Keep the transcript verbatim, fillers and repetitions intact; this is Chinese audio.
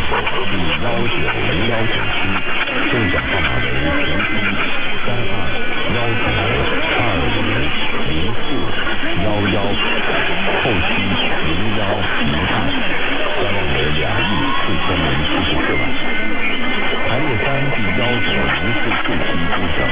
第幺九零幺九期，中奖号码为零一三二幺九二五零四幺幺，后期零幺零二，销量为两亿四千零七十四万。排列三第幺九零四四期中奖